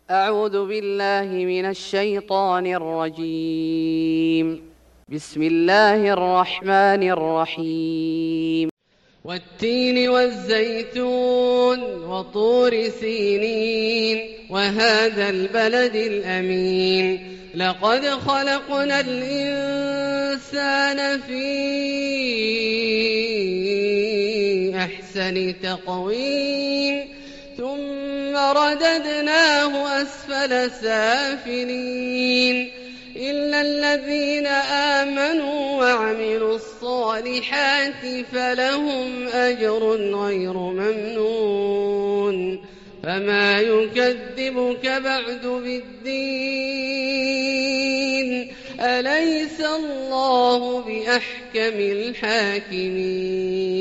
أعوذ بالله من الشيطان الرجيم. بسم الله الرحمن الرحيم. والتين والزيتون وطور سينين وهذا البلد الأمين لقد خلقنا الإنسان في أحسن تقويم ثم رددناه أسفل سافلين إلا الذين آمنوا وعملوا الصالحات فلهم أجر غير ممنون فما يكذبك بعد بالدين أليس الله بأحكم الحاكمين